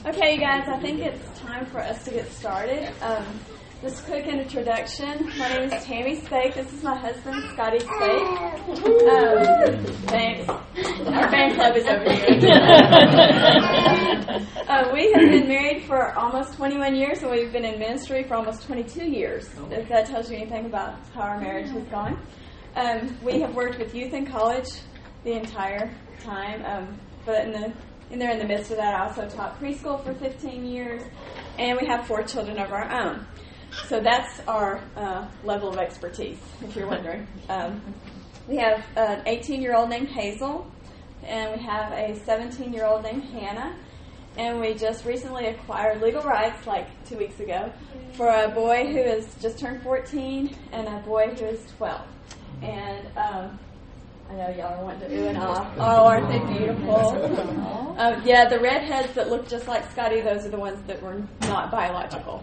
Okay, you guys, I think it's time for us to get started. Just quick introduction. My name is Tammy Spake. This is my husband, Scotty Spake. Thanks. Our fan club is over here. We have been married for almost 21 years, and we've been in ministry for almost 22 years, if that tells you anything about how our marriage has gone. We have worked with youth in college the entire time, but in the midst of that, I also taught preschool for 15 years, and we have 4 children of our own. So that's our level of expertise, if you're wondering. We have an 18-year-old named Hazel, and we have a 17-year-old named Hannah, and we just recently acquired legal rights, like 2 weeks ago, for a boy who has just turned 14 and a boy who is 12. And I know y'all are wanting to ooh and ah. Oh, aren't they beautiful? Yeah, the redheads that look just like Scotty, those are the ones that were not biological.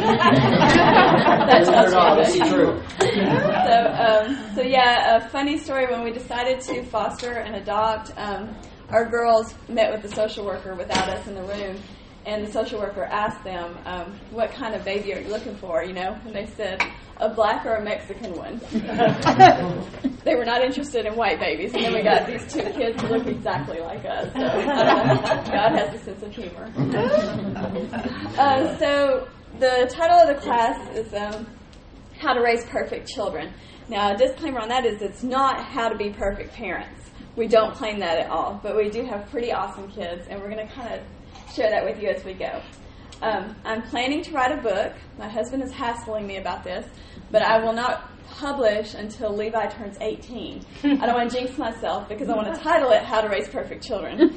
That tells you everything. True. So yeah, a funny story. When we decided to foster and adopt, our girls met with the social worker without us in the room, and the social worker asked them, what kind of baby are you looking for, and they said, a black or a Mexican one. They were not interested in white babies, and then we got these 2 kids who look exactly like us. So God has a sense of humor. So the title of the class is How to Raise Perfect Children. Now, a disclaimer on that is it's not how to be perfect parents. We don't claim that at all, but we do have pretty awesome kids, and we're going to kind of share that with you as we go. I'm planning to write a book. My husband is hassling me about this, but I will not publish until Levi turns 18. I don't want to jinx myself because I want to title it How to Raise Perfect Children.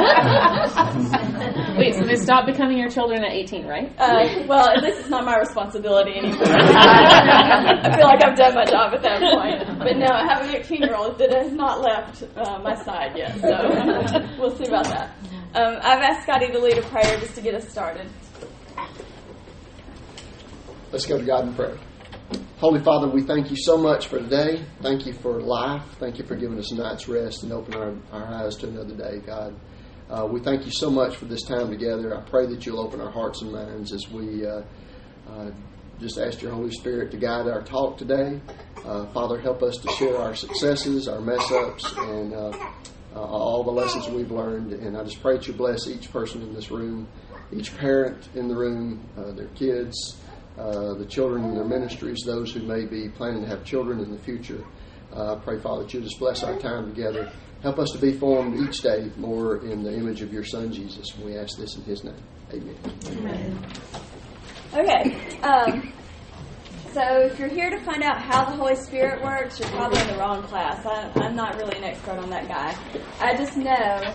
Wait, so they stop becoming your children at 18, right? Well, at least it's not my responsibility anymore. I feel like I've done my job at that point. But no, I have an 18-year-old that has not left my side yet, so we'll see about that. I've asked Scotty to lead a prayer just to get us started. Let's go to God in prayer. Holy Father, we thank you so much for today. Thank you for life. Thank you for giving us a night's rest and opening our eyes to another day, God. We thank you so much for this time together. I pray that you'll open our hearts and minds as we just ask your Holy Spirit to guide our talk today. Father, help us to share our successes, our mess-ups, and all the lessons we've learned. And I just pray that you bless each person in this room, each parent in the room, their kids, the children in their ministries, those who may be planning to have children in the future. I pray, Father, that you just bless our time together. Help us to be formed each day more in the image of your Son, Jesus. And we ask this in his name. Amen. Amen. Okay. So if you're here to find out how the Holy Spirit works, you're probably in the wrong class. I'm not really an expert on that guy. I just know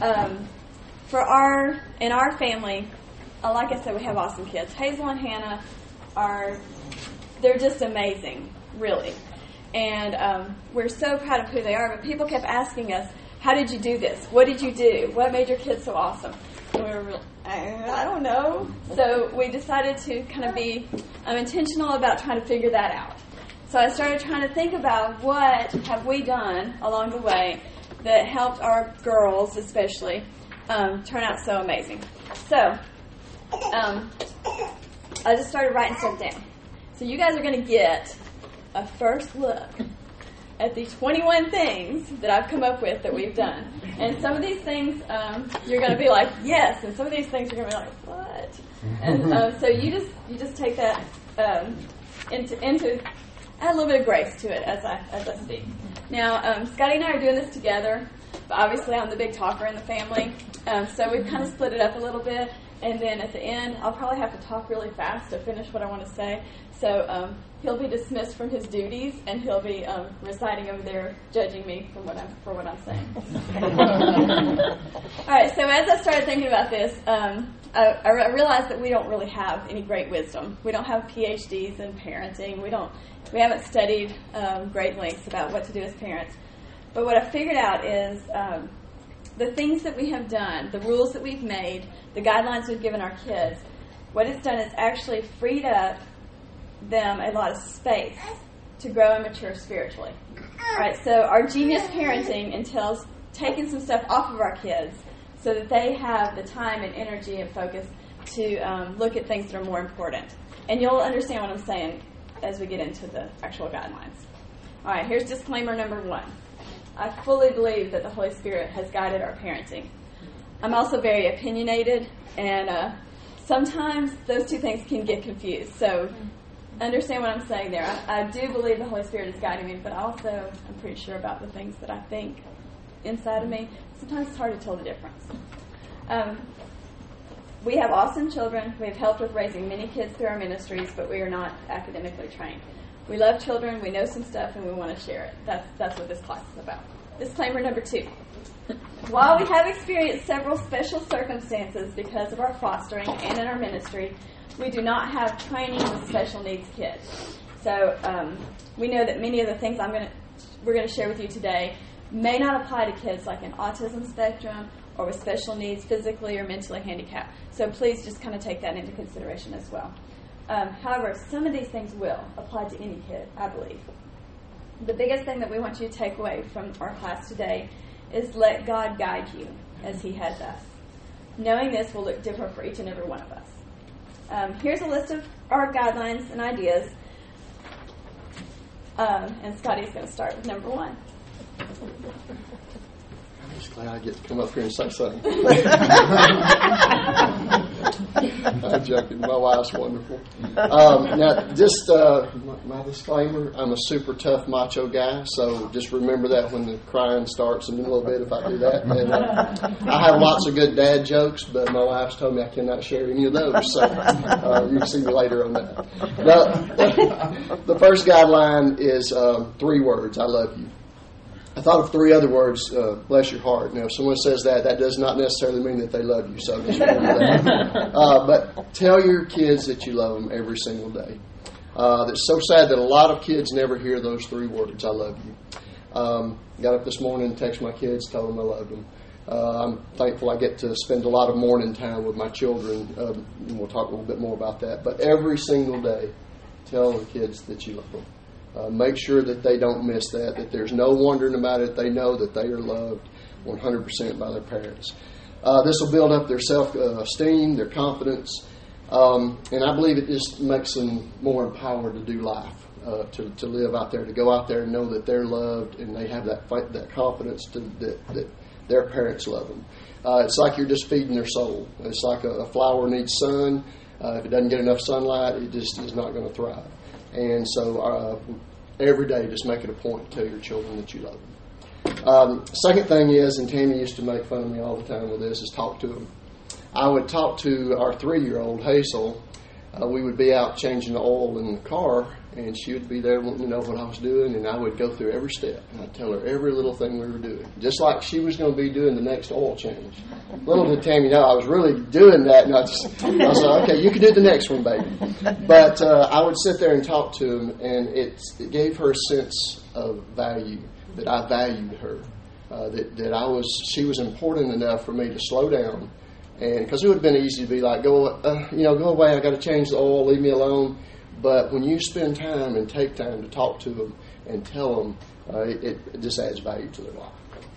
in our family, like I said, we have awesome kids. Hazel and Hannah they're just amazing, really. And we're so proud of who they are. But people kept asking us, how did you do this? What did you do? What made your kids so awesome? And we were I don't know. So we decided to kind of be intentional about trying to figure that out. So I started trying to think about what have we done along the way that helped our girls, especially, turn out so amazing. So I just started writing stuff down. So you guys are going to get a first look at the 21 things that I've come up with that we've done. And some of these things you're going to be like, yes, and some of these things you're going to be like, what? And so you just take that into add a little bit of grace to it as I speak. Now, Scotty and I are doing this together, but obviously I'm the big talker in the family, so we've kind of split it up a little bit. And then at the end, I'll probably have to talk really fast to finish what I want to say. So he'll be dismissed from his duties, and he'll be reciting over there, judging me for what I'm saying. All right. So as I started thinking about this, I realized that we don't really have any great wisdom. We don't have PhDs in parenting. We haven't studied great lengths about what to do as parents. But what I figured out is the things that we have done, the rules that we've made, the guidelines we've given our kids, what it's done is actually freed up them a lot of space to grow and mature spiritually. All right, so our genius parenting entails taking some stuff off of our kids so that they have the time and energy and focus to look at things that are more important. And you'll understand what I'm saying as we get into the actual guidelines. All right, here's disclaimer number 1. I fully believe that the Holy Spirit has guided our parenting. I'm also very opinionated, and sometimes those two things can get confused. So understand what I'm saying there. I do believe the Holy Spirit is guiding me, but also I'm pretty sure about the things that I think inside of me. Sometimes it's hard to tell the difference. We have awesome children. We have helped with raising many kids through our ministries, but we are not academically trained. We love children, we know some stuff, and we want to share it. That's what this class is about. Disclaimer number 2. While we have experienced several special circumstances because of our fostering and in our ministry, we do not have training with special needs kids. So we know that many of the things we're going to share with you today may not apply to kids like an autism spectrum or with special needs, physically or mentally handicapped. So please just kind of take that into consideration as well. However, some of these things will apply to any kid, I believe. The biggest thing that we want you to take away from our class today is let God guide you as He has us. Knowing this will look different for each and every one of us. Here's a list of our guidelines and ideas. And Scotty's going to start with number 1. I'm just glad I get to come up here and say something. I'm joking. My wife's wonderful. Now, just my disclaimer, I'm a super tough macho guy, so just remember that when the crying starts in a little bit if I do that. And I have lots of good dad jokes, but my wife's told me I cannot share any of those, so you can see me later on that. Now, the first guideline is 3 words, I love you. I thought of 3 other words, bless your heart. Now, if someone says that does not necessarily mean that they love you, so just remember that. But tell your kids that you love them every single day. It's so sad that a lot of kids never hear those 3 words, I love you. Got up this morning and texted my kids, told them I loved them. I'm thankful I get to spend a lot of morning time with my children, and we'll talk a little bit more about that. But every single day, tell the kids that you love them. Make sure that they don't miss that there's no wondering about it. They know that they are loved 100% by their parents. This will build up their self-esteem, their confidence, and I believe it just makes them more empowered to do life, to live out there, to go out there and know that they're loved and they have that confidence that their parents love them. It's like you're just feeding their soul. It's like a flower needs sun. If it doesn't get enough sunlight, it just is not going to thrive. And so every day, just make it a point to tell your children that you love them. Second thing is, and Tammy used to make fun of me all the time with this, is talk to them. I would talk to our 3-year-old, Hazel. We would be out changing the oil in the car, and she would be there wanting to know what I was doing, and I would go through every step, and I'd tell her every little thing we were doing, just like she was going to be doing the next oil change. Little did Tammy know I was really doing that, and I was like, okay, you can do the next one, baby. But I would sit there and talk to him, and it gave her a sense of value, that I valued her, she was important enough for me to slow down. And because it would have been easy to be like, go away, I got to change the oil, leave me alone. But when you spend time and take time to talk to them and tell them, it just adds value to their life.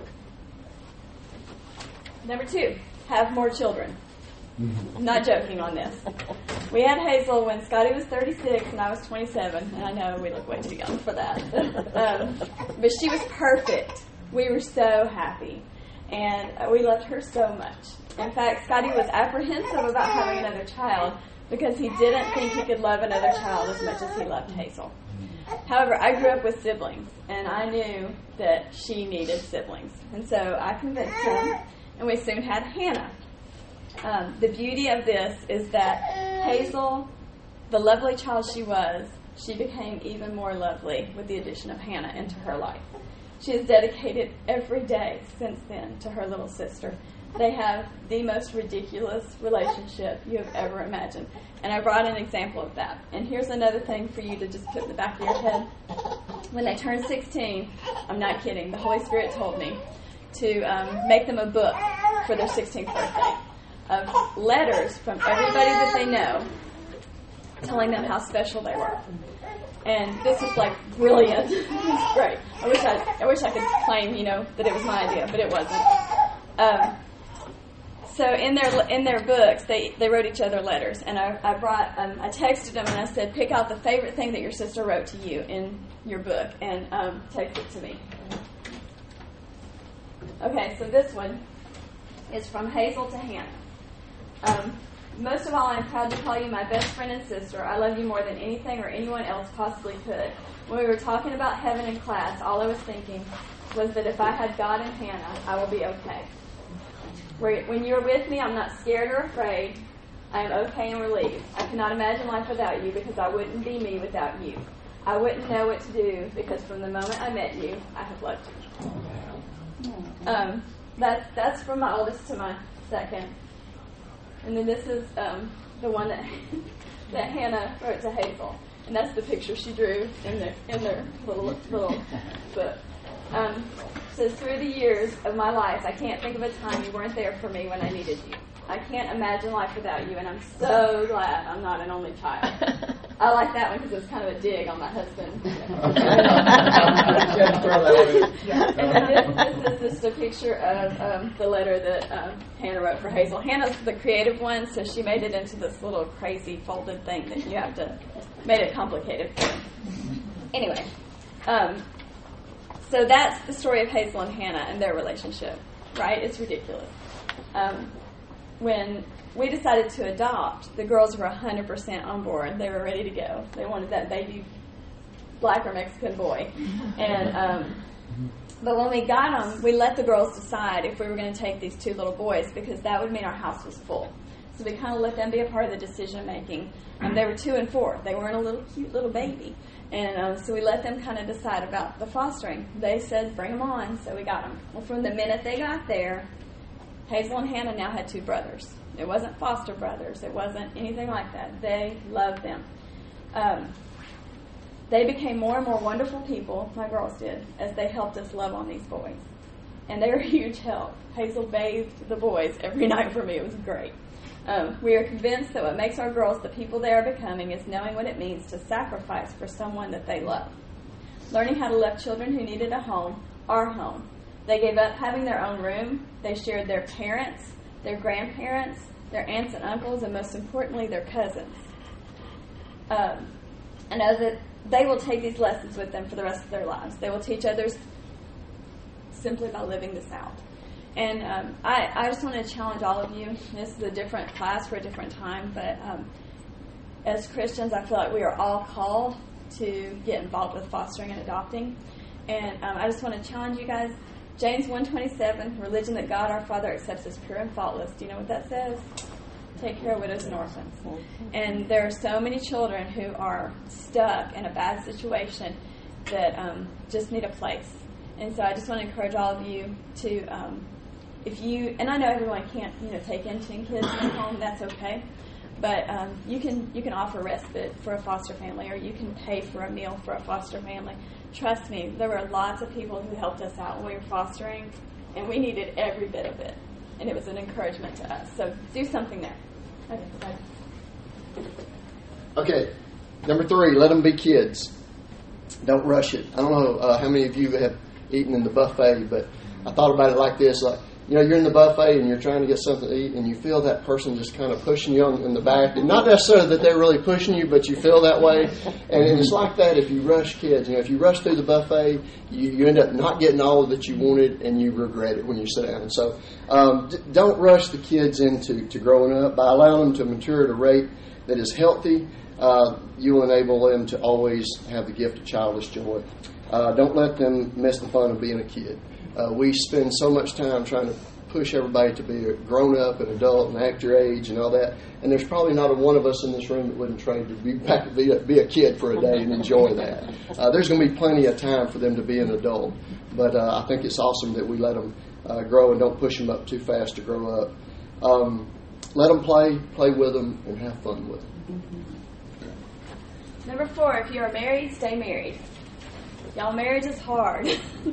Number 2, have more children. I'm not joking on this. We had Hazel when Scotty was 36 and I was 27, and I know we look way too young for that. But she was perfect. We were so happy, and we loved her so much. In fact, Scotty was apprehensive about having another child because he didn't think he could love another child as much as he loved Hazel. However, I grew up with siblings, and I knew that she needed siblings. And so I convinced him, and we soon had Hannah. The beauty of this is that Hazel, the lovely child she became even more lovely with the addition of Hannah into her life. She has dedicated every day since then to her little sister. They have the most ridiculous relationship you have ever imagined. And I brought an example of that. And here's another thing for you to just put in the back of your head. When they turned 16, I'm not kidding, the Holy Spirit told me to make them a book for their 16th birthday of letters from everybody that they know telling them how special they were. And this is like brilliant. It's great. I wish I could claim, that it was my idea, but it wasn't. So in their books, they wrote each other letters, and I texted them and I said, pick out the favorite thing that your sister wrote to you in your book, and text it to me. Okay, so this one is from Hazel to Hannah. Most of all, I'm proud to call you my best friend and sister. I love you more than anything or anyone else possibly could. When we were talking about heaven in class, all I was thinking was that if I had God and Hannah, I will be okay. When you're with me, I'm not scared or afraid. I am okay and relieved. I cannot imagine life without you because I wouldn't be me without you. I wouldn't know what to do because from the moment I met you, I have loved you. That's from my oldest to my second. And then this is the one that Hannah wrote to Hazel. And that's the picture she drew in their little book. Says, through the years of my life, I can't think of a time you weren't there for me when I needed you. I can't imagine life without you, and I'm so glad I'm not an only child. I like that one because it's kind of a dig on my husband. And this is just a picture of the letter that Hannah wrote for Hazel. Hannah's the creative one, so she made it into this little crazy folded thing that you have to, made it complicated for her. Anyway, so that's the story of Hazel and Hannah and their relationship, right? It's ridiculous. When we decided to adopt, the girls were 100% on board. They were ready to go. They wanted that baby black or Mexican boy. And but when we got them, we let the girls decide if we were going to take these two little boys because that would mean our house was full. So we kind of let them be a part of the decision making. They were 2 and 4. They weren't a little cute little baby. And so we let them kind of decide about the fostering. They said, bring them on. So we got them. Well, from the minute they got there, Hazel and Hannah now had 2 brothers. It wasn't foster brothers. It wasn't anything like that. They loved them. They became more and more wonderful people, my girls did, as they helped us love on these boys. And they were a huge help. Hazel bathed the boys every night for me. It was great. We are convinced that what makes our girls the people they are becoming is knowing what it means to sacrifice for someone that they love. Learning how to love children who needed a home, our home. They gave up having their own room. They shared their parents, their grandparents, their aunts and uncles, and most importantly, their cousins. I know that they will take these lessons with them for the rest of their lives. They will teach others simply by living this out. And I just want to challenge all of you. This is a different class for a different time, but as Christians, I feel like we are all called to get involved with fostering and adopting. And I just want to challenge you guys. James 1:27, religion that God our Father accepts as pure and faultless. Do you know what that says? Take care of widows and orphans. And there are so many children who are stuck in a bad situation that just need a place. And so I just want to encourage all of you to, if you, and I know everyone can't, take in 10 kids in a home, that's okay. But you can offer respite for a foster family, or you can pay for a meal for a foster family. Trust me, there were lots of people who helped us out when we were fostering, and we needed every bit of it. And it was an encouragement to us. So do something there. Okay, bye. Okay, number 3, let them be kids. Don't rush it. I don't know how many of you have eaten in the buffet, but I thought about it like this. Like, you're in the buffet and you're trying to get something to eat, and you feel that person just kind of pushing you in the back. And not necessarily that they're really pushing you, but you feel that way. And it's like that if you rush kids. If you rush through the buffet, you end up not getting all that you wanted, and you regret it when you sit down. And so don't rush the kids into growing up. By allowing them to mature at a rate that is healthy, you will enable them to always have the gift of childish joy. Don't let them miss the fun of being a kid. We spend so much time trying to push everybody to be a grown-up and adult and act your age and all that. And there's probably not a one of us in this room that wouldn't trade to be a kid for a day and enjoy that. There's going to be plenty of time for them to be an adult. But I think it's awesome that we let them grow and don't push them up too fast to grow up. Let them play with them, and have fun with them. Number 4, if you are married, stay married. Y'all, marriage is hard.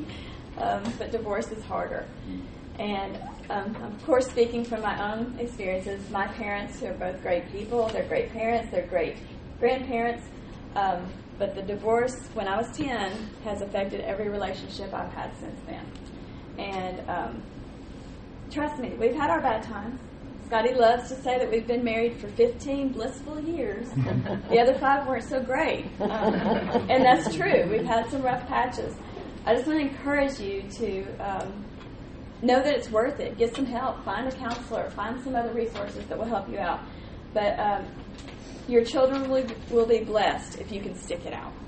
But divorce is harder. And of course, speaking from my own experiences, my parents, who are both great people, they're great parents, they're great grandparents, but the divorce when I was 10 has affected every relationship I've had since then. And trust me, we've had our bad times. Scotty loves to say that we've been married for 15 blissful years. The other 5 weren't so great. And that's true. We've had some rough patches. I just want to encourage you to know that it's worth it. Get some help. Find a counselor. Find some other resources that will help you out. But your children will be blessed if you can stick it out.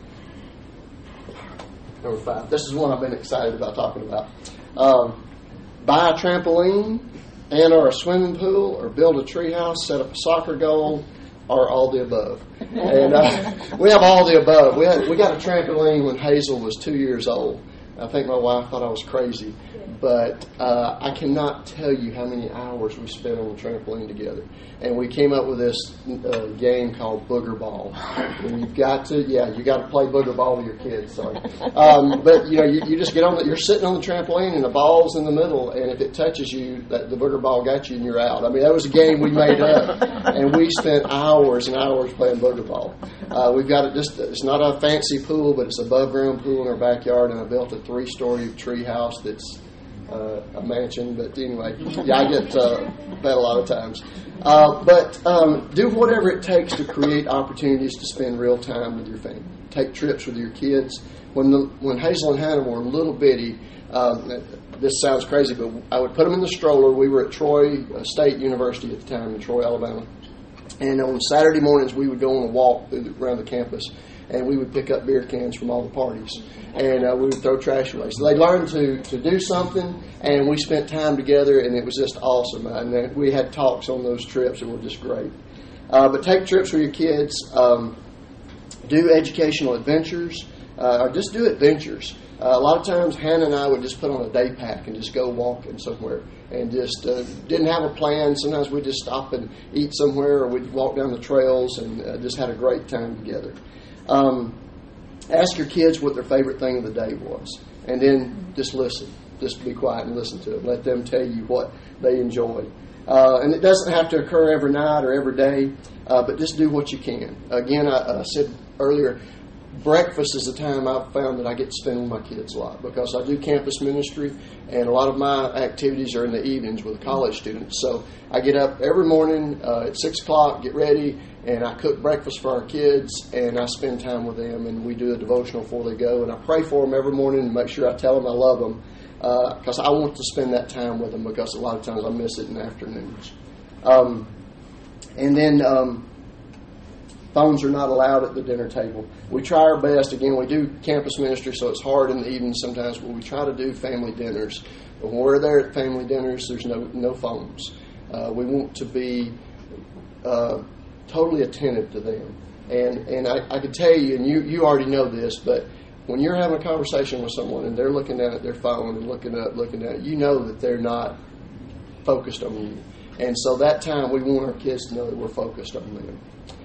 Number 5. This is one I've been excited about talking about. Buy a trampoline and/or a swimming pool, or build a treehouse, set up a soccer goal, or all the above. And we have all the above. We got a trampoline when Hazel was 2 years old. I think my wife thought I was crazy, but I cannot tell you how many hours we spent on the trampoline together. And we came up with this game called Booger Ball. And you got to play Booger Ball with your kids. Sorry, but you just get on. You're sitting on the trampoline and the ball's in the middle, and if it touches you, the Booger Ball got you and you're out. I mean, that was a game we made up, and we spent hours and hours playing Booger Ball. We've got it. It's not a fancy pool, but it's an above ground pool in our backyard, and I built a 3-story tree house that's a mansion. But anyway, I get that a lot of times. But do whatever it takes to create opportunities to spend real time with your family. Take trips with your kids. When Hazel and Hannah were little bitty, this sounds crazy, but I would put them in the stroller. We were at Troy State University at the time in Troy, Alabama. And on Saturday mornings, we would go on a walk around the campus, and we would pick up beer cans from all the parties, and we would throw trash away. So they learned to do something, and we spent time together, and it was just awesome. And we had talks on those trips that were just great. But take trips with your kids. Do educational adventures, or just do adventures. A lot of times, Hannah and I would just put on a day pack and just go walking somewhere, and just didn't have a plan. Sometimes we'd just stop and eat somewhere, or we'd walk down the trails, and just had a great time together. Ask your kids what their favorite thing of the day was, and then just listen. Just be quiet and listen to them. Let them tell you what they enjoy. And it doesn't have to occur every night or every day, but just do what you can. Again, I said earlier, breakfast is the time I've found that I get to spend with my kids a lot, because I do campus ministry, and a lot of my activities are in the evenings with college students. So I get up every morning at 6 o'clock, get ready, and I cook breakfast for our kids, and I spend time with them, and we do a devotional before they go, and I pray for them every morning and make sure I tell them I love them, because I want to spend that time with them, because a lot of times I miss it in the afternoons. And then phones are not allowed at the dinner table. We try our best. Again, we do campus ministry, so it's hard in the evenings sometimes, but we try to do family dinners. But when we're there at family dinners, there's no phones. We want to be totally attentive to them. And I can tell you, and you already know this, but when you're having a conversation with someone and they're looking down at their phone and looking at, you know that they're not focused on you. And so that time, we want our kids to know that we're focused on them.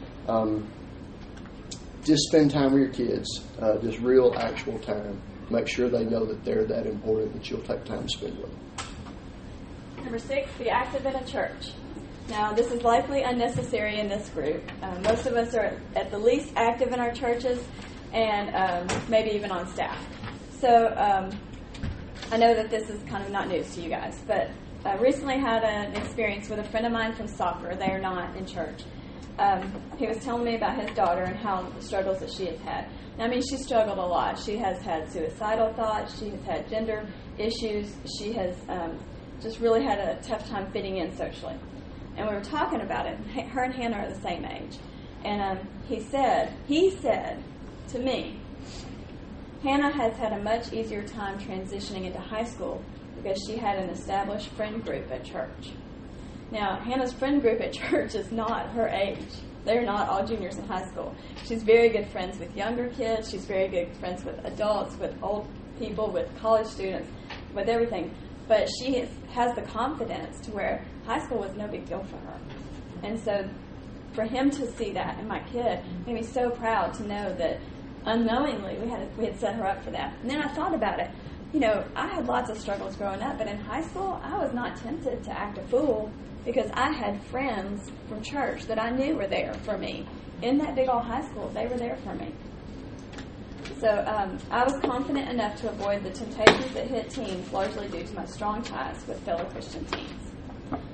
Just spend time with your kids, just real, actual time. Make sure they know that they're that important that you'll take time to spend with them. Number 6, be active in a church. Now, this is likely unnecessary in this group. Most of us are at the least active in our churches, and maybe even on staff. So I know that this is kind of not news to you guys, but I recently had an experience with a friend of mine from soccer. They are not in church. He was telling me about his daughter and how the struggles that she has had. Now, I mean, she struggled a lot. She has had suicidal thoughts. She has had gender issues. She has just really had a tough time fitting in socially. And we were talking about it. Her and Hannah are the same age. And he said to me, Hannah has had a much easier time transitioning into high school because she had an established friend group at church. Now, Hannah's friend group at church is not her age. They're not all juniors in high school. She's very good friends with younger kids. She's very good friends with adults, with old people, with college students, with everything. But she has the confidence to where high school was no big deal for her. And so for him to see that, and my kid made me so proud to know that unknowingly we had set her up for that. And then I thought about it. You know, I had lots of struggles growing up, but in high school I was not tempted to act a fool because I had friends from church that I knew were there for me. In that big old high school, they were there for me. So I was confident enough to avoid the temptations that hit teens, largely due to my strong ties with fellow Christian teens.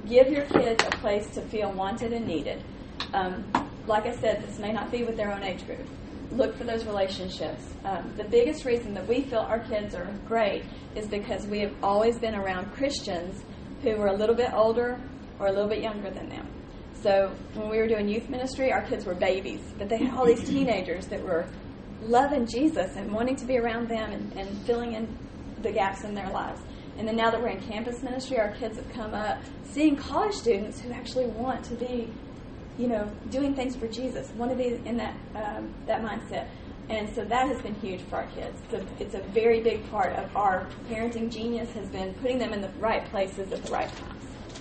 give your kids a place to feel wanted and needed. Like I said, this may not be with their own age group. Look for those relationships. The biggest reason that we feel our kids are great is because we have always been around Christians who were a little bit older or a little bit younger than them. So when we were doing youth ministry, our kids were babies, but they had all these teenagers that were loving Jesus and wanting to be around them and filling in the gaps in their lives. And then now that we're in campus ministry, our kids have come up seeing college students who actually want to be, doing things for Jesus, want to be in that mindset. And so that has been huge for our kids. It's a very big part of our parenting genius has been putting them in the right places at the right times.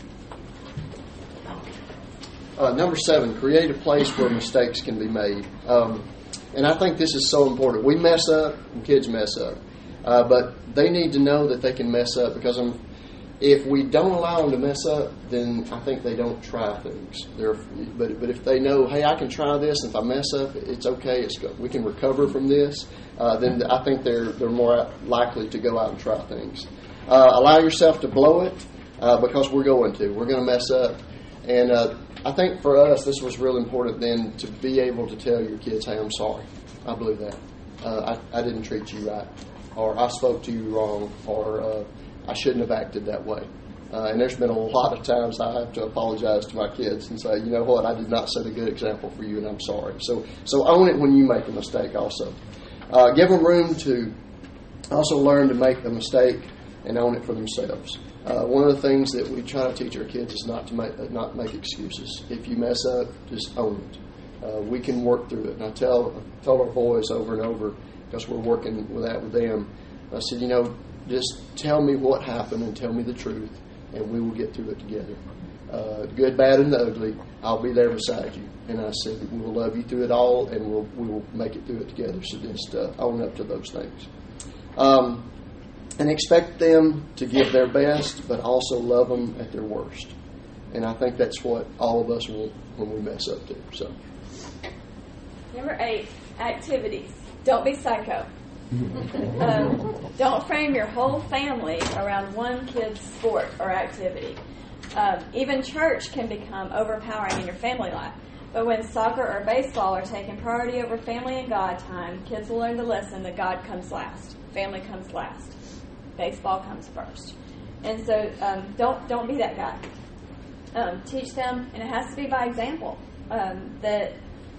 Number 7, create a place where mistakes can be made. And I think this is so important. We mess up and kids mess up. But they need to know that they can mess up, because if we don't allow them to mess up, then I think they don't try things. But if they know, hey, I can try this, and if I mess up, it's okay. We can recover from this. Then I think they're more likely to go out and try things. Allow yourself to blow it, because we're going to mess up. And I think for us, this was real important then to be able to tell your kids, hey, I'm sorry. I blew that. I didn't treat you right. Or I spoke to you wrong. Or I shouldn't have acted that way. And there's been a lot of times I have to apologize to my kids and say, you know what, I did not set a good example for you, and I'm sorry. So own it when you make a mistake also. Give them room to also learn to make a mistake and own it for themselves. One of the things that we try to teach our kids is not to make excuses. If you mess up, just own it. We can work through it. And I tell our boys over and over, because we're working with them, I said, just tell me what happened and tell me the truth, and we will get through it together. Good, bad, and ugly, I'll be there beside you. And I said, we will love you through it all, and we will make it through it together. So just own up to those things. And expect them to give their best, but also love them at their worst. And I think that's what all of us want when we mess up too. So, Number 8, activities. Don't be psycho. Don't frame your whole family around one kid's sport or activity. Even church can become overpowering in your family life. But when soccer or baseball are taking priority over family and God time, kids will learn the lesson that God comes last. Family comes last. Baseball comes first. And so don't be that guy. Teach them, and it has to be by example, that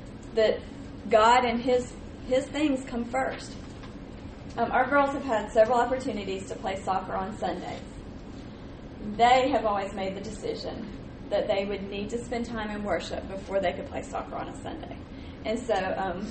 God and His things come first. Our girls have had several opportunities to play soccer on Sundays. They have always made the decision that they would need to spend time in worship before they could play soccer on a Sunday. And so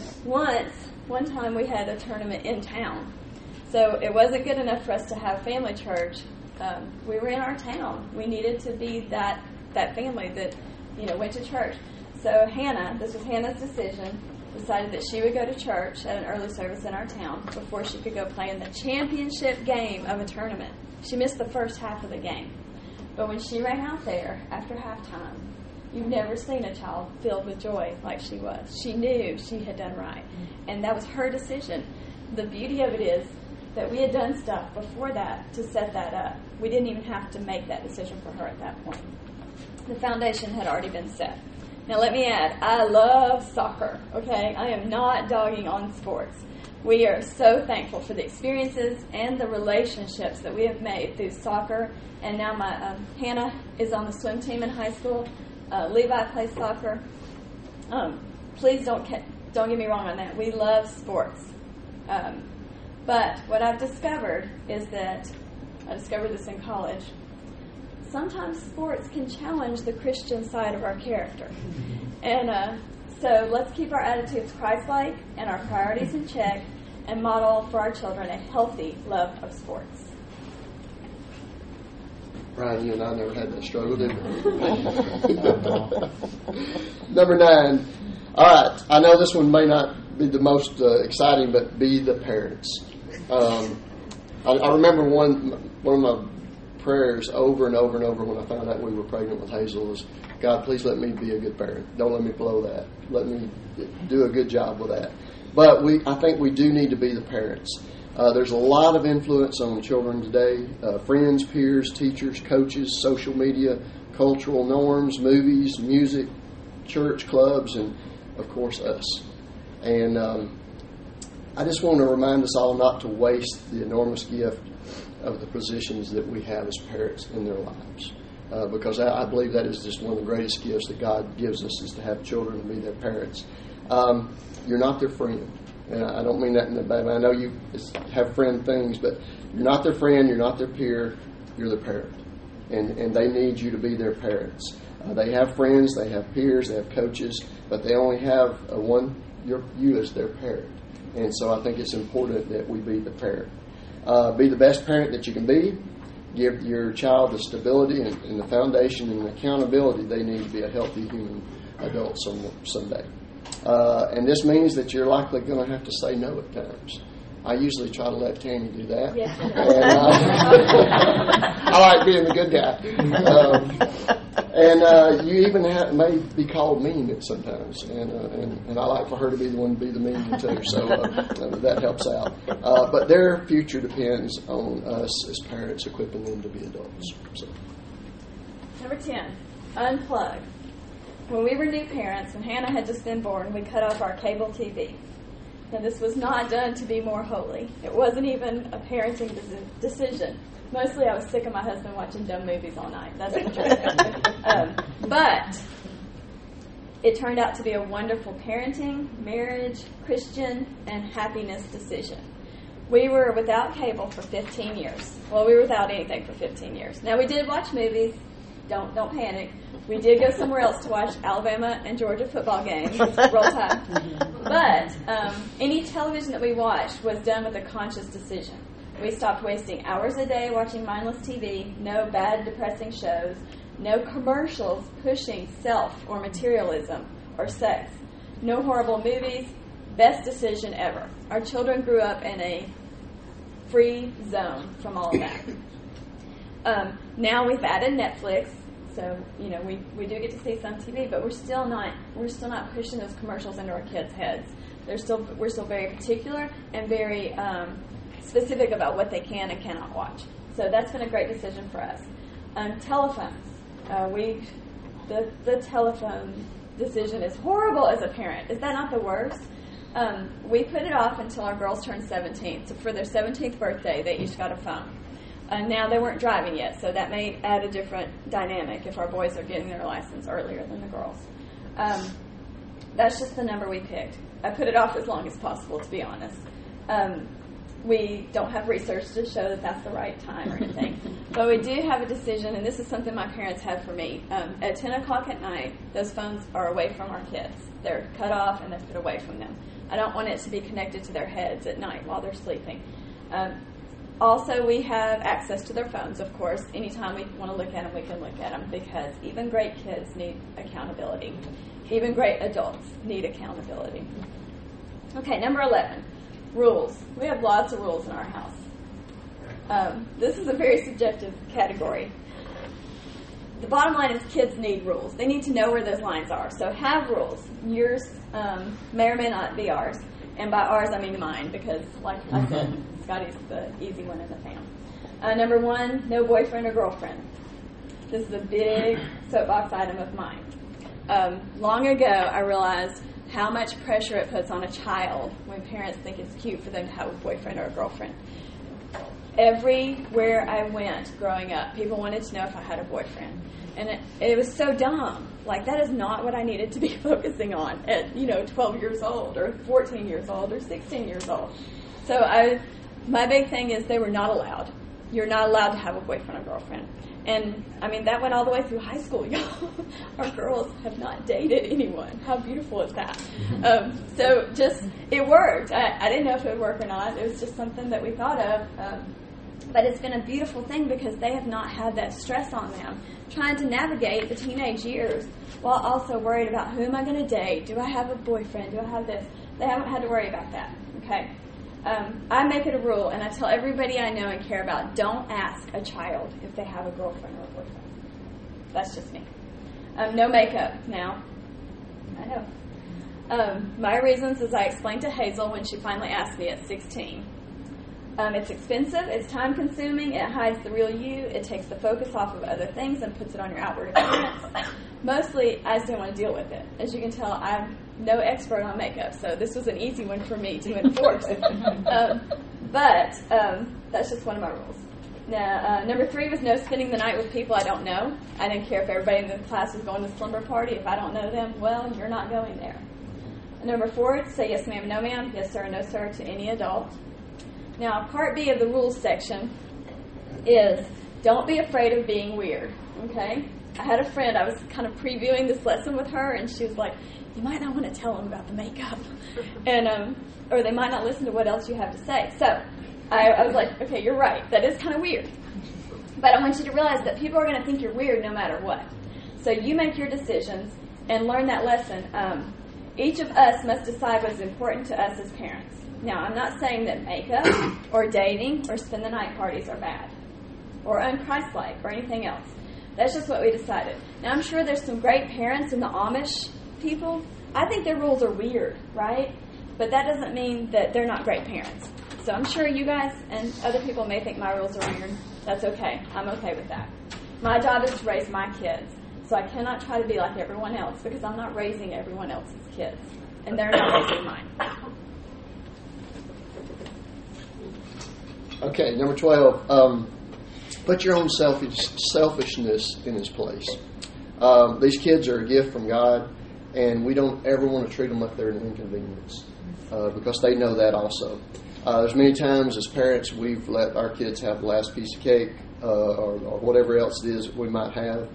one time we had a tournament in town. So it wasn't good enough for us to have family church. We were in our town. We needed to be that family that went to church. So this was Hannah's decision, decided that she would go to church at an early service in our town before she could go play in the championship game of a tournament. She missed the first half of the game. But when she ran out there after halftime, you've never seen a child filled with joy like she was. She knew she had done right. And that was her decision. The beauty of it is that we had done stuff before that to set that up. We didn't even have to make that decision for her at that point. The foundation had already been set. Now let me add, I love soccer, okay? I am not dogging on sports. We are so thankful for the experiences and the relationships that we have made through soccer. And now my Hannah is on the swim team in high school. Levi plays soccer. Please don't get me wrong on that. We love sports. But what I've discovered is that, I discovered this in college, sometimes sports can challenge the Christian side of our character. And so let's keep our attitudes Christ-like and our priorities in check and model for our children a healthy love of sports. Ryan, you and I never had that struggle, did we? Number 9. All right, I know this one may not be the most exciting, but be the parents. I remember one of my prayers over and over and over when I found out we were pregnant with Hazel was, God, please let me be a good parent. Don't let me blow that. Let me do a good job with that. But I think we do need to be the parents. There's a lot of influence on children today. Friends, peers, teachers, coaches, social media, cultural norms, movies, music, church, clubs, and, of course, us. And I just want to remind us all not to waste the enormous gift of the positions that we have as parents in their lives. Because I believe that is just one of the greatest gifts that God gives us, is to have children and be their parents. You're not their friend. And I don't mean that in a bad way. I know you have friend things, but you're not their friend, you're not their peer, you're their parent. And they need you to be their parents. They have friends, they have peers, they have coaches, but they only have you as their parent. And so I think it's important that we be the parent. Be the best parent that you can be. Give your child the stability and the foundation and the accountability they need to be a healthy human adult someday. And this means that you're likely going to have to say no at times. I usually try to let Tanya do that. Yes. And, I like being the good guy. And you even may be called mean sometimes. And I like for her to be the one to be the mean one too. So that helps out. But their future depends on us as parents equipping them to be adults. So. Number 10, unplug. When we were new parents, when Hannah had just been born, we cut off our cable TV. Now, this was not done to be more holy. It wasn't even a parenting decision. Mostly I was sick of my husband watching dumb movies all night. That's the truth. But it turned out to be a wonderful parenting, marriage, Christian, and happiness decision. We were without cable for 15 years. Well, we were without anything for 15 years. Now, we did watch movies. Don't panic. We did go somewhere else to watch Alabama and Georgia football games. Roll Tide. But any television that we watched was done with a conscious decision. We stopped wasting hours a day watching mindless TV, no bad, depressing shows, no commercials pushing self or materialism or sex, no horrible movies. Best decision ever. Our children grew up in a free zone from all of that. Now we've added Netflix. So, we do get to see some TV, but we're still not pushing those commercials into our kids' heads. We're still very particular and very specific about what they can and cannot watch. So that's been a great decision for us. Telephones. The telephone decision is horrible as a parent. Is that not the worst? We put it off until our girls turned 17. So for their 17th birthday, they each got a phone. Now they weren't driving yet, so that may add a different dynamic if our boys are getting their license earlier than the girls. That's just the number we picked. I put it off as long as possible, to be honest. We don't have research to show that that's the right time or anything. But we do have a decision, and this is something my parents had for me. At 10 o'clock at night, those phones are away from our kids. They're cut off and they're put away from them. I don't want it to be connected to their heads at night while they're sleeping. Also, we have access to their phones, of course. Anytime we want to look at them, we can look at them, because even great kids need accountability. Even great adults need accountability. Okay, number 11, rules. We have lots of rules in our house. This is a very subjective category. The bottom line is kids need rules. They need to know where those lines are. So have rules. Yours may or may not be ours. And by ours, I mean mine, because, like I said, Scotty's the easy one in the family. Number 1, no boyfriend or girlfriend. This is a big soapbox item of mine. Long ago, I realized how much pressure it puts on a child when parents think it's cute for them to have a boyfriend or a girlfriend. Everywhere I went growing up, people wanted to know if I had a boyfriend. And it was so dumb. Like, that is not what I needed to be focusing on at, 12 years old or 14 years old or 16 years old. So my big thing is they were not allowed. You're not allowed to have a boyfriend or girlfriend. And, that went all the way through high school, y'all. Our girls have not dated anyone. How beautiful is that? So it worked. I didn't know if it would work or not. It was just something that we thought of. But it's been a beautiful thing because they have not had that stress on them, trying to navigate the teenage years while also worried about who am I going to date? Do I have a boyfriend? Do I have this? They haven't had to worry about that, okay? I make it a rule, and I tell everybody I know and care about, don't ask a child if they have a girlfriend or a boyfriend. That's just me. No makeup now. I know. My reasons, as I explained to Hazel when she finally asked me at 16. It's expensive, it's time-consuming, it hides the real you, it takes the focus off of other things and puts it on your outward appearance. Mostly, I just didn't want to deal with it. As you can tell, I'm no expert on makeup, so this was an easy one for me to enforce. But that's just one of my rules. Now, number 3 was no spending the night with people I don't know. I didn't care if everybody in the class was going to the slumber party. If I don't know them, well, you're not going there. Number 4, say yes ma'am, no ma'am, yes sir, no sir to any adult. Now, part B of the rules section is don't be afraid of being weird, okay? I had a friend, I was kind of previewing this lesson with her, and she was like, you might not want to tell them about the makeup, and or they might not listen to what else you have to say. So I was like, okay, you're right, that is kind of weird. But I want you to realize that people are going to think you're weird no matter what. So you make your decisions and learn that lesson. Each of us must decide what is important to us as parents. Now, I'm not saying that makeup or dating or spend the night parties are bad or unchristlike or anything else. That's just what we decided. Now, I'm sure there's some great parents in the Amish people. I think their rules are weird, right? But that doesn't mean that they're not great parents. So I'm sure you guys and other people may think my rules are weird. That's okay. I'm okay with that. My job is to raise my kids. So I cannot try to be like everyone else because I'm not raising everyone else's kids. And they're not raising mine. Okay, number 12. Put your own selfishness in its place. These kids are a gift from God, and we don't ever want to treat them like they're an inconvenience because they know that also. There's many times as parents we've let our kids have the last piece of cake or whatever else it is that we might have.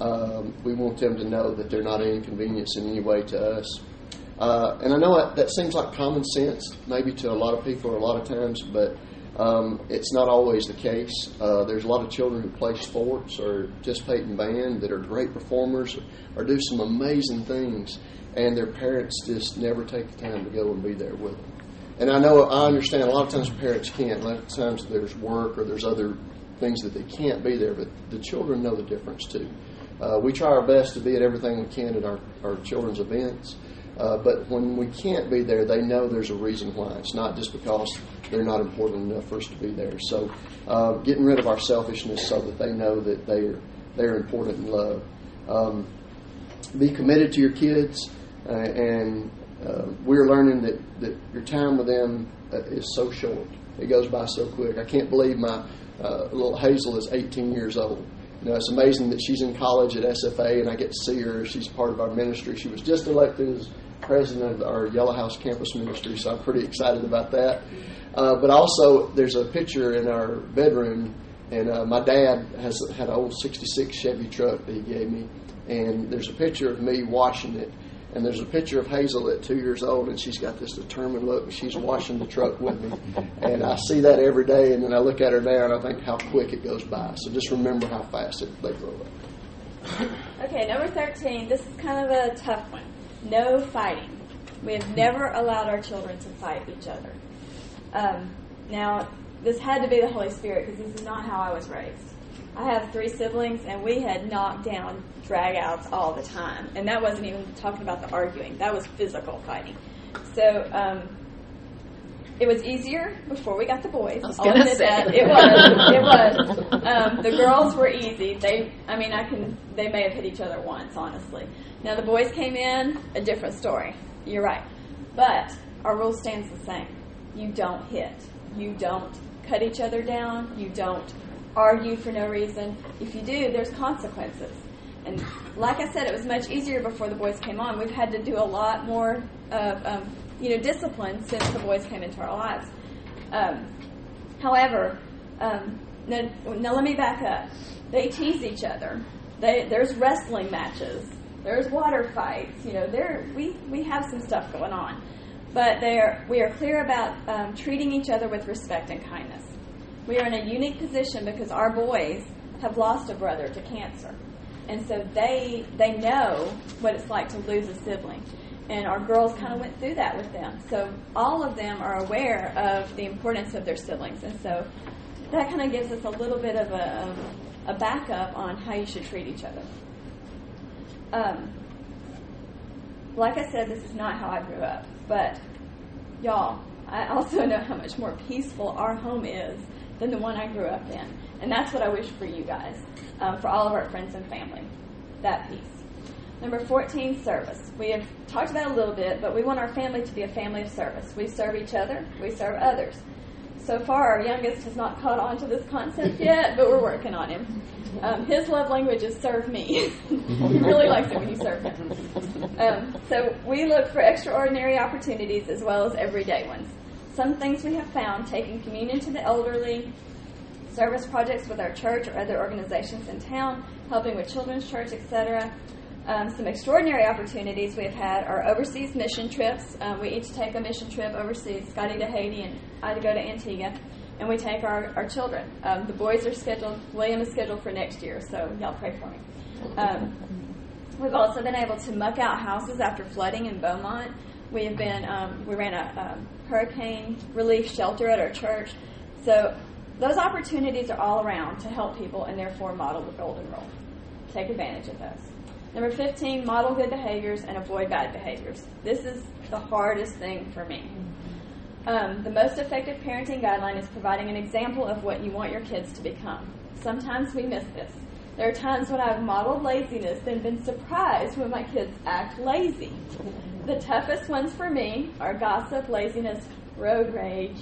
We want them to know that they're not an inconvenience in any way to us. And I know that seems like common sense maybe to a lot of people or a lot of times, but it's not always the case. There's a lot of children who play sports or participate in band that are great performers or do some amazing things, and their parents just never take the time to go and be there with them. And I understand a lot of times parents can't. A lot of times there's work or there's other things that they can't be there, but the children know the difference too. We try our best to be at everything we can at our children's events, but when we can't be there, they know there's a reason why. It's not just because they're not important enough for us to be there. So getting rid of our selfishness so that they know that they're important and loved. Be committed to your kids, and we're learning that your time with them is so short. It goes by so quick. I can't believe my little Hazel is 18 years old. You know, it's amazing that she's in college at SFA, and I get to see her. She's part of our ministry. She was just elected as president of our Yellow House campus ministry, so I'm pretty excited about that. But also, there's a picture in our bedroom, and my dad had an old 66 Chevy truck that he gave me, and there's a picture of me washing it. And there's a picture of Hazel at 2 years old, and she's got this determined look, and she's washing the truck with me. And I see that every day, and then I look at her now, and I think how quick it goes by. So just remember how fast they grow up. Okay, number 13. This is kind of a tough one. No fighting. We have never allowed our children to fight each other. Now, this had to be the Holy Spirit, because this is not how I was raised. I have 3 siblings, and we had knocked down drag-outs all the time. And that wasn't even talking about the arguing. That was physical fighting. So it was easier before we got the boys. I was going to say. It was. The girls were easy. They may have hit each other once, honestly. Now, the boys came in, a different story. You're right. But our rule stands the same. You don't hit. You don't cut each other down. You don't argue for no reason. If you do, there's consequences. And like I said, it was much easier before the boys came on. We've had to do a lot more of discipline since the boys came into our lives. However, now let me back up. They tease each other. There's wrestling matches. There's water fights. We have some stuff going on. But we are clear about treating each other with respect and kindness. We are in a unique position because our boys have lost a brother to cancer. And so they know what it's like to lose a sibling. And our girls kind of went through that with them. So all of them are aware of the importance of their siblings. And so that kind of gives us a little bit of a backup on how you should treat each other. Like I said, this is not how I grew up. But, y'all, I also know how much more peaceful our home is than the one I grew up in. And that's what I wish for you guys, for all of our friends and family, that peace. Number 14, service. We have talked about it a little bit, but we want our family to be a family of service. We serve each other. We serve others. So far, our youngest has not caught on to this concept yet, but we're working on him. His love language is serve me. He really likes it when you serve him. So we look for extraordinary opportunities as well as everyday ones. Some things we have found: taking communion to the elderly, service projects with our church or other organizations in town, helping with children's church, etc. Some extraordinary opportunities we have had are overseas mission trips. We each take a mission trip overseas, Scotty to Haiti and I to go to Antigua, and we take our children. The boys are scheduled, William is scheduled for next year, so y'all pray for me. We've also been able to muck out houses after flooding in Beaumont. We have been, we ran a hurricane relief shelter at our church. So those opportunities are all around to help people and therefore model the golden rule. Take advantage of those. Number 15, model good behaviors and avoid bad behaviors. This is the hardest thing for me. The most effective parenting guideline is providing an example of what you want your kids to become. Sometimes we miss this. There are times when I've modeled laziness and been surprised when my kids act lazy. The toughest ones for me are gossip, laziness, road rage,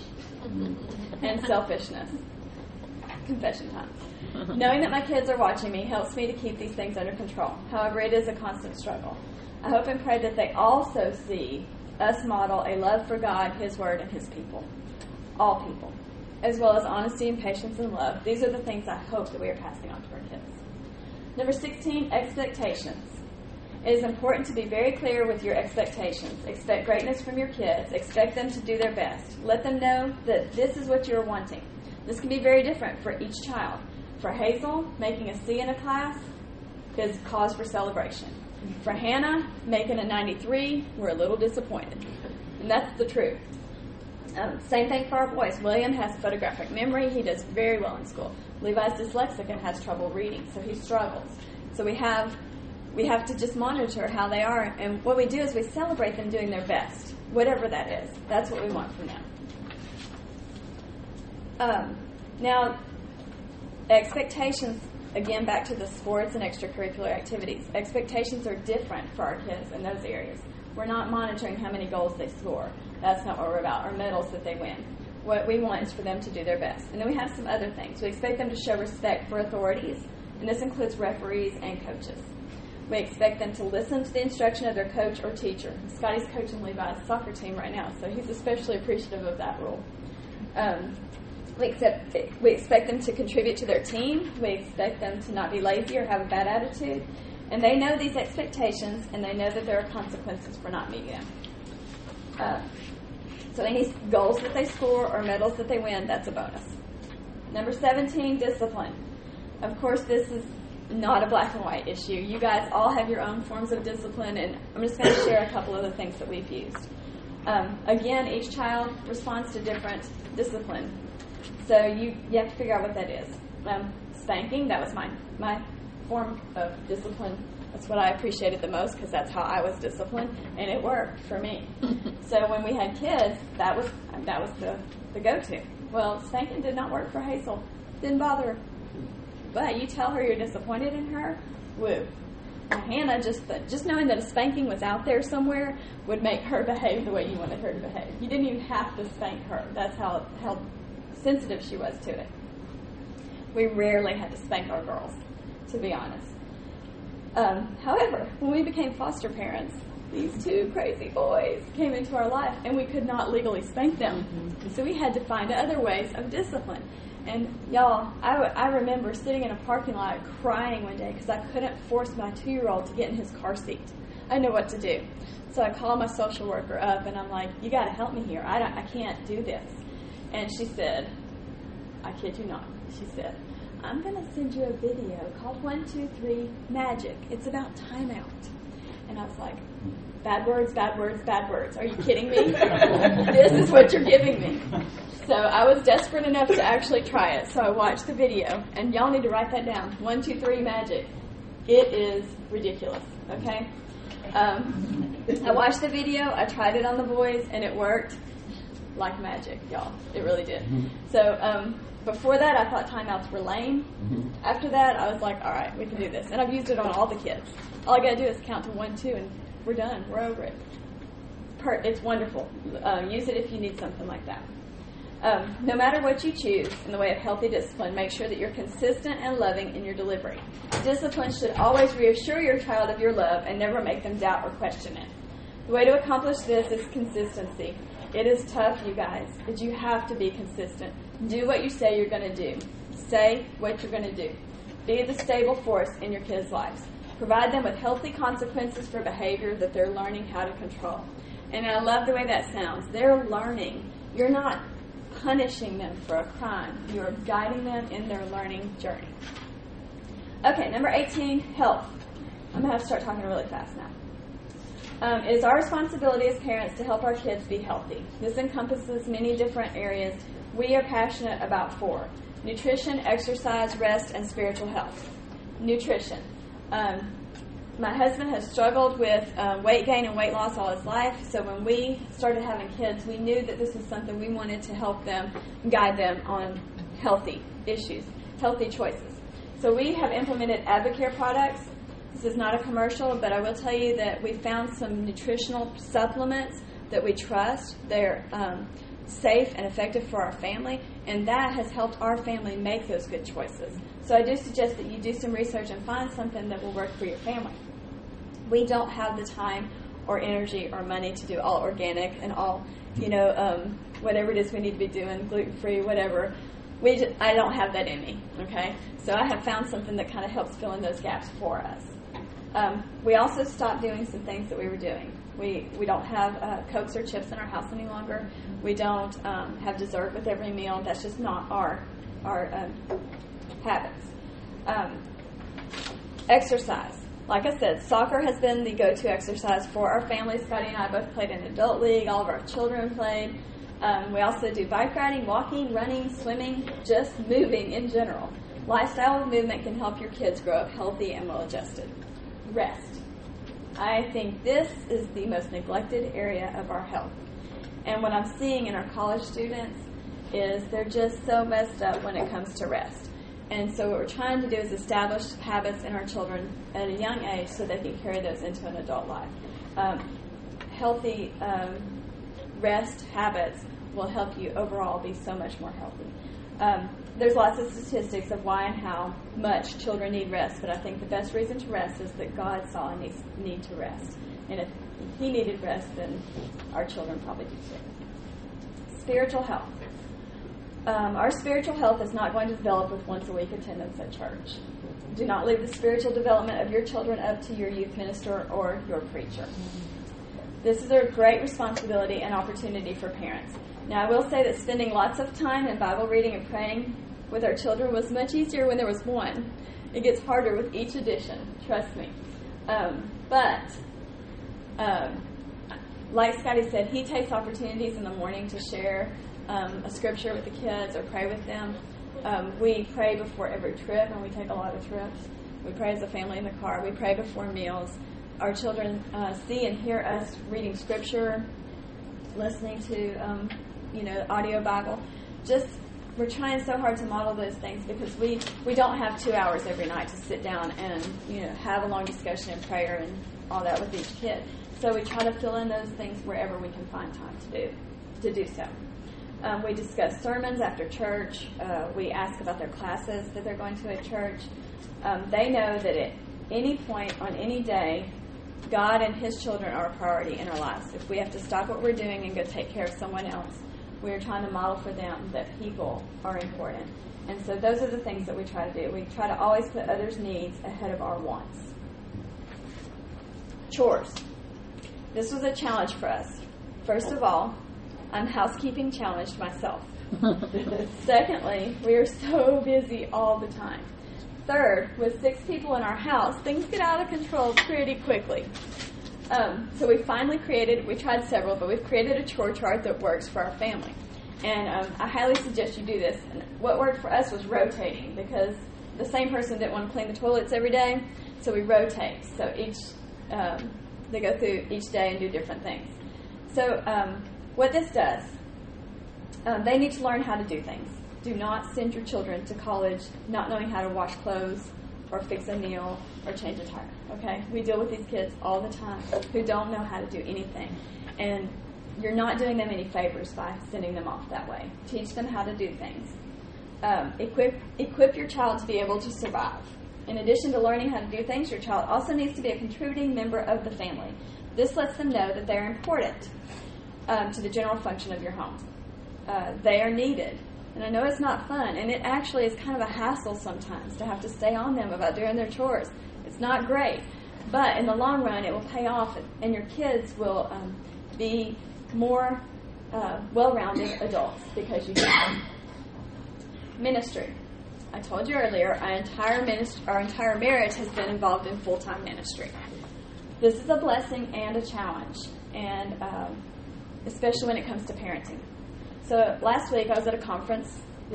and selfishness. Confession time. Knowing that my kids are watching me helps me to keep these things under control. However, it is a constant struggle. I hope and pray that they also see us model a love for God, His Word, and His people. All people. As well as honesty and patience and love. These are the things I hope that we are passing on to our kids. Number 16, expectations. It is important to be very clear with your expectations. Expect greatness from your kids. Expect them to do their best. Let them know that this is what you're wanting. This can be very different for each child. For Hazel, making a C in a class is cause for celebration. For Hannah, making a 93, we're a little disappointed. And that's the truth. Same thing for our boys. William has photographic memory. He does very well in school. Levi's dyslexic and has trouble reading, so he struggles. So we have to just monitor how they are. And what we do is we celebrate them doing their best, whatever that is. That's what we want from them. Now, expectations, again, back to the sports and extracurricular activities. Expectations are different for our kids in those areas. We're not monitoring how many goals they score. That's not what we're about, or medals that they win. What we want is for them to do their best. And then we have some other things. We expect them to show respect for authorities, and this includes referees and coaches. We expect them to listen to the instruction of their coach or teacher. Scotty's coaching Levi's soccer team right now, so he's especially appreciative of that rule. We expect them to contribute to their team. We expect them to not be lazy or have a bad attitude. And they know these expectations, and they know that there are consequences for not meeting them. So any goals that they score or medals that they win, that's a bonus. Number 17, discipline. Of course, this is not a black and white issue. You guys all have your own forms of discipline, and I'm just going to share a couple of the things that we've used. Again, each child responds to different discipline. So you have to figure out what that is. Spanking, that was my form of discipline. That's what I appreciated the most because that's how I was disciplined, and it worked for me. So when we had kids, that was the go-to. Well, spanking did not work for Hazel. Didn't bother her. But you tell her you're disappointed in her, woo. Now, Hannah, just knowing that a spanking was out there somewhere would make her behave the way you wanted her to behave. You didn't even have to spank her. That's how sensitive she was to it. We rarely had to spank our girls, to be honest. However, when we became foster parents, these two crazy boys came into our life, and we could not legally spank them. So we had to find other ways of discipline. And y'all, I remember sitting in a parking lot crying one day because I couldn't force my 2-year-old to get in his car seat. I didn't know what to do. So I called my social worker up, and I'm like, you got to help me here. I can't do this. And she said, I kid you not, she said, I'm going to send you a video called 1, 2, 3 Magic. It's about timeout. And I was like, bad words, bad words, bad words. Are you kidding me? This is what you're giving me. So I was desperate enough to actually try it. So I watched the video, and y'all need to write that down. 1, 2, 3 Magic. It is ridiculous, okay? I watched the video, I tried it on the boys, and it worked. like magic, y'all. It really did. So before that, I thought timeouts were lame. After that, I was like, all right, we can do this. And I've used it on all the kids. All I got to do is count to 1, 2, and we're done. We're over it. It's wonderful. Use it if you need something like that. No matter what you choose in the way of healthy discipline, make sure that you're consistent and loving in your delivery. Discipline should always reassure your child of your love and never make them doubt or question it. The way to accomplish this is consistency. It is tough, you guys, but you have to be consistent. Do what you say you're going to do. Say what you're going to do. Be the stable force in your kids' lives. Provide them with healthy consequences for behavior that they're learning how to control. And I love the way that sounds. They're learning. You're not punishing them for a crime. You are guiding them in their learning journey. Okay, number 18, health. I'm going to have to start talking really fast now. It is our responsibility as parents to help our kids be healthy. This encompasses many different areas. We are passionate about 4. Nutrition, exercise, rest, and spiritual health. Nutrition. My husband has struggled with weight gain and weight loss all his life, so when we started having kids, we knew that this was something we wanted to help them, guide them on healthy issues, healthy choices. So we have implemented Advocare products. This is not a commercial, but I will tell you that we found some nutritional supplements that we trust. They're safe and effective for our family, and that has helped our family make those good choices. So I do suggest that you do some research and find something that will work for your family. We don't have the time or energy or money to do all organic and all, whatever it is we need to be doing, gluten-free, whatever. I don't have that in me, okay? So I have found something that kind of helps fill in those gaps for us. We also stopped doing some things that we were doing. We don't have Cokes or chips in our house any longer. We don't have dessert with every meal. That's just not our habits. Exercise. Like I said, soccer has been the go-to exercise for our family. Scotty and I both played in an adult league. All of our children played. We also do bike riding, walking, running, swimming, just moving in general. Lifestyle movement can help your kids grow up healthy and well-adjusted. Rest. I think this is the most neglected area of our health. And what I'm seeing in our college students is they're just so messed up when it comes to rest. And so what we're trying to do is establish habits in our children at a young age so they can carry those into an adult life. Healthy rest habits will help you overall be so much more healthy. There's lots of statistics of why and how much children need rest, but I think the best reason to rest is that God saw a need to rest. And if He needed rest, then our children probably do too. Spiritual health. Our spiritual health is not going to develop with once-a-week attendance at church. Do not leave the spiritual development of your children up to your youth minister or your preacher. This is a great responsibility and opportunity for parents. Now, I will say that spending lots of time in Bible reading and praying with our children was much easier when there was one. It gets harder with each edition, trust me. Like Scotty said, he takes opportunities in the morning to share a scripture with the kids or pray with them. We pray before every trip, and we take a lot of trips. We pray as a family in the car. We pray before meals. Our children see and hear us reading scripture, listening to audio Bible. We're trying so hard to model those things because we don't have 2 hours every night to sit down and have a long discussion and prayer and all that with each kid. So we try to fill in those things wherever we can find time to do so. We discuss sermons after church. We ask about their classes that they're going to at church. They know that at any point on any day, God and His children are a priority in our lives. If we have to stop what we're doing and go take care of someone else, we're trying to model for them that people are important. And so those are the things that we try to do. We try to always put others' needs ahead of our wants. Chores. This was a challenge for us. First of all, I'm housekeeping challenged myself. Secondly, we are so busy all the time. Third, with 6 people in our house, things get out of control pretty quickly. So we tried several, but we've created a chore chart that works for our family. And I highly suggest you do this. And what worked for us was rotating, because the same person didn't want to clean the toilets every day, so we rotate. So they go through each day and do different things. So what this does They need to learn how to do things. Do not send your children to college not knowing how to wash clothes or fix a meal or change a tire. Okay? We deal with these kids all the time who don't know how to do anything. And you're not doing them any favors by sending them off that way. Teach them how to do things. Equip your child to be able to survive. In addition to learning how to do things, your child also needs to be a contributing member of the family. This lets them know that they're important to the general function of your home. They are needed. And I know it's not fun, and it actually is kind of a hassle sometimes to have to stay on them about doing their chores. It's not great, but in the long run, it will pay off, and your kids will be more well-rounded adults because you do them. Ministry. I told you earlier, our entire marriage has been involved in full-time ministry. This is a blessing and a challenge, and especially when it comes to parenting. So last week, I was at a conference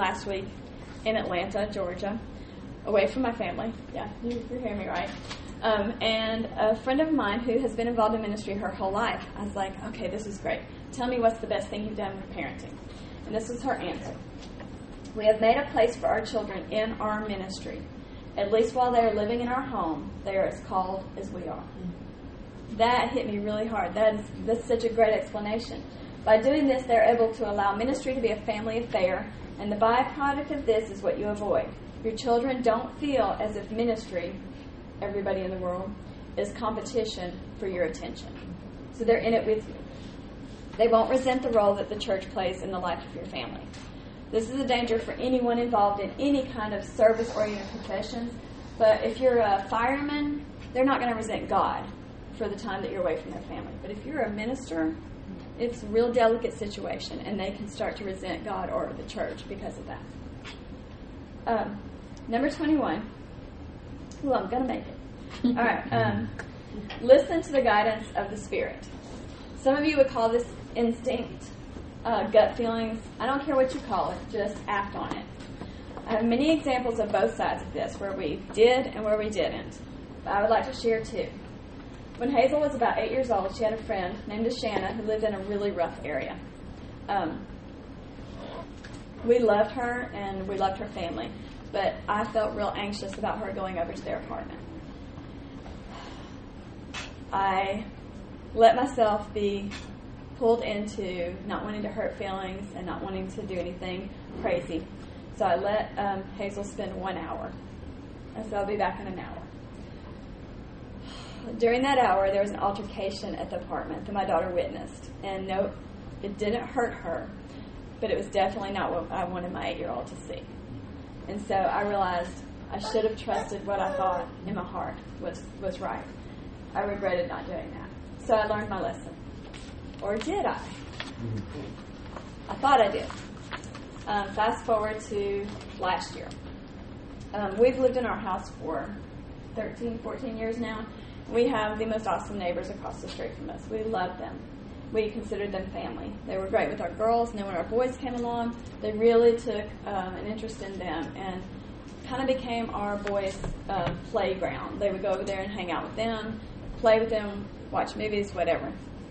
in Atlanta, Georgia, away from my family. Yeah, you're hearing me right. And a friend of mine who has been involved in ministry her whole life, I was like, okay, this is great. Tell me what's the best thing you've done with parenting. And this was her answer. We have made a place for our children in our ministry. At least while they are living in our home, they are as called as we are. That hit me really hard. That's such a great explanation. By doing this, they're able to allow ministry to be a family affair, and the byproduct of this is what you avoid. Your children don't feel as if ministry, everybody in the world, is competition for your attention. So they're in it with you. They won't resent the role that the church plays in the life of your family. This is a danger for anyone involved in any kind of service-oriented professions, but if you're a fireman, they're not going to resent God for the time that you're away from their family. But if you're a minister, it's a real delicate situation, and they can start to resent God or the church because of that. Number 21. Well, I'm going to make it. All right. Listen to the guidance of the Spirit. Some of you would call this instinct, gut feelings. I don't care what you call it. Just act on it. I have many examples of both sides of this, where we did and where we didn't. But I would like to share two. When Hazel was about 8 years old, she had a friend named Ashana who lived in a really rough area. We loved her and we loved her family, but I felt real anxious about her going over to their apartment. I let myself be pulled into not wanting to hurt feelings and not wanting to do anything crazy. So I let Hazel spend 1 hour. I said, I'll be back in an hour. During that hour, there was an altercation at the apartment that my daughter witnessed. And no, it didn't hurt her, but it was definitely not what I wanted my 8-year-old to see. And so I realized I should have trusted what I thought in my heart was right. I regretted not doing that. So I learned my lesson. Or did I? I thought I did. Fast forward to last year. We've lived in our house for 13, 14 years now. We have the most awesome neighbors across the street from us. We love them. We considered them family. They were great with our girls, and then when our boys came along, they really took an interest in them and kind of became our boys' playground. They would go over there and hang out with them, play with them, watch movies, whatever.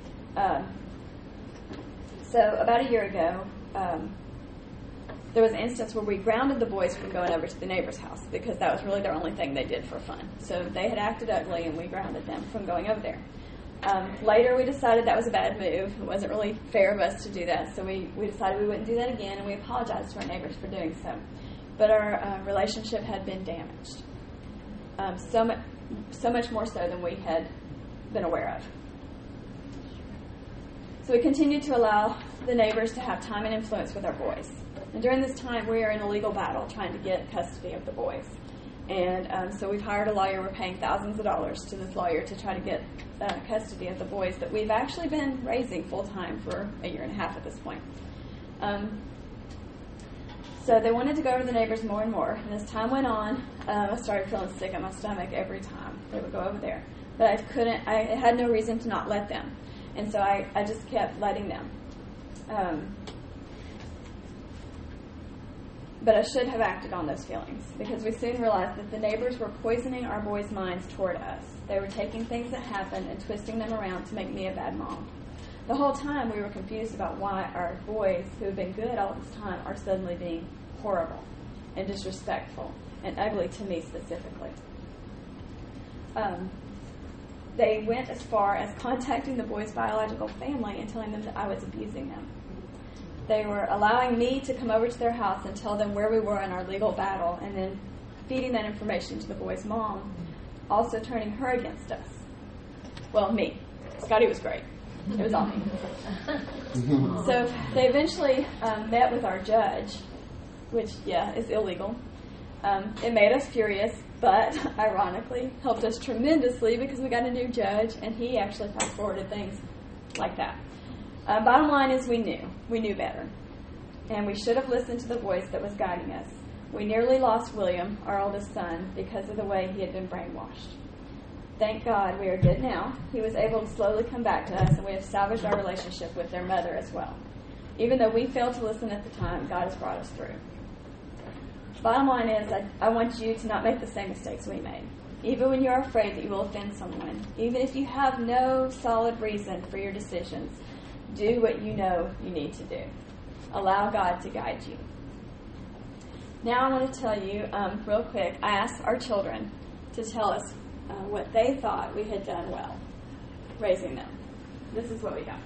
So about a year ago, there was an instance where we grounded the boys from going over to the neighbor's house because that was really their only thing they did for fun. So they had acted ugly, and we grounded them from going over there. Later, we decided that was a bad move. It wasn't really fair of us to do that, so we decided we wouldn't do that again, and we apologized to our neighbors for doing so. But our relationship had been damaged, so much more so than we had been aware of. So we continued to allow the neighbors to have time and influence with our boys. And during this time, we are in a legal battle trying to get custody of the boys. And so we've hired a lawyer. We're paying thousands of dollars to this lawyer to try to get custody of the boys that we've actually been raising full-time for 1.5 years at this point. So they wanted to go over to the neighbors more and more. And as time went on, I started feeling sick at my stomach every time they would go over there. But I had no reason to not let them. And so I just kept letting them. But I should have acted on those feelings because we soon realized that the neighbors were poisoning our boys' minds toward us. They were taking things that happened and twisting them around to make me a bad mom. The whole time we were confused about why our boys, who have been good all this time, are suddenly being horrible and disrespectful and ugly to me specifically. They went as far as contacting the boys' biological family and telling them that I was abusing them. They were allowing me to come over to their house and tell them where we were in our legal battle, and then feeding that information to the boy's mom, also turning her against us. Well, me. Scotty was great. It was all me. So they eventually met with our judge, which, is illegal. It made us furious, but ironically helped us tremendously because we got a new judge, and he actually fast-forwarded things like that. Bottom line is we knew better, and we should have listened to the voice that was guiding us. We nearly lost William, our oldest son, because of the way he had been brainwashed. Thank God we are good now. He was able to slowly come back to us, and we have salvaged our relationship with their mother as well. Even though we failed to listen at the time, God has brought us through. Bottom line is, I want you to not make the same mistakes we made. Even when you're afraid that you will offend someone, even if you have no solid reason for your decisions, do what you know you need to do. Allow God to guide you. Now I want to tell you, real quick, I asked our children to tell us what they thought we had done well raising them. This is what we got.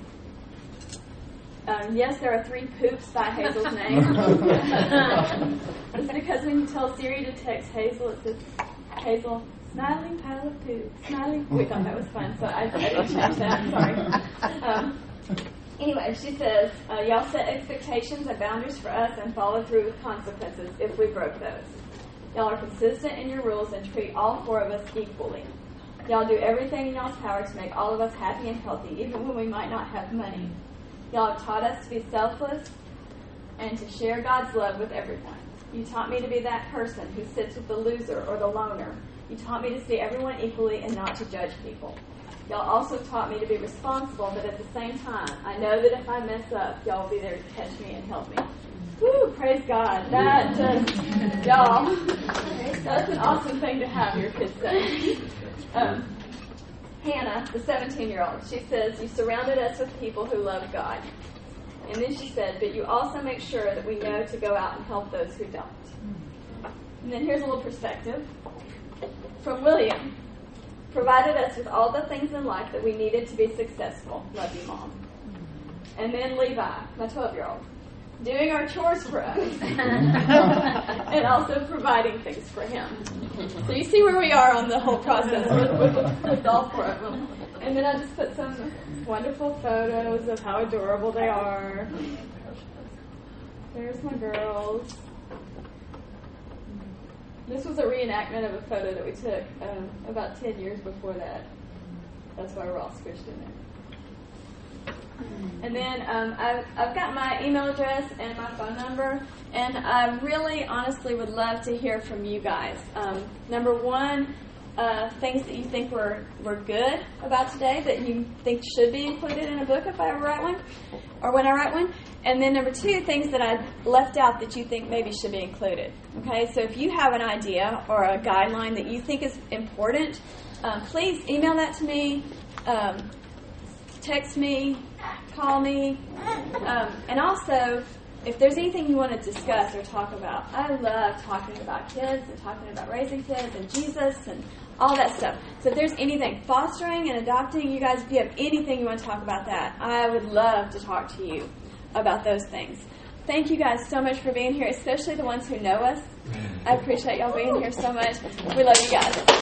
Yes, there are 3 poops by Hazel's name. It's because when you tell Siri to text Hazel, it says, Hazel, smiling pile of poop, smiling. We thought that was fun, so I didn't change that. Sorry. Anyway, she says, y'all set expectations and boundaries for us and follow through with consequences if we broke those. Y'all are consistent in your rules and treat all 4 of us equally. Y'all do everything in y'all's power to make all of us happy and healthy, even when we might not have money. Y'all have taught us to be selfless and to share God's love with everyone. You taught me to be that person who sits with the loser or the loner. You taught me to see everyone equally and not to judge people. Y'all also taught me to be responsible, but at the same time, I know that if I mess up, y'all will be there to catch me and help me. Woo, praise God. That just, y'all, that's an awesome thing to have your kids say. Hannah, the 17-year-old, she says, you surrounded us with people who love God. And then she said, but you also make sure that we know to go out and help those who don't. And then here's a little perspective from William. Provided us with all the things in life that we needed to be successful. Love you, Mom. And then Levi, my 12-year-old, doing our chores for us and also providing things for him. So you see where we are on the whole process with all 4 of them. And then I just put some wonderful photos of how adorable they are. There's my girls. This was a reenactment of a photo that we took about 10 years before that. That's why we're all squished in there. And then I've got my email address and my phone number, and I really honestly would love to hear from you guys. Number 1, things that you think were good about today that you think should be included in a book if I ever write one, or when I write one. And then number 2, things that I left out that you think maybe should be included. Okay, so if you have an idea or a guideline that you think is important, please email that to me, text me, call me, and also if there's anything you want to discuss or talk about. I love talking about kids and talking about raising kids and Jesus and all that stuff. So if there's anything, fostering and adopting, you guys, if you have anything you want to talk about that, I would love to talk to you about those things. Thank you guys so much for being here, especially the ones who know us. I appreciate y'all being here so much. We love you guys.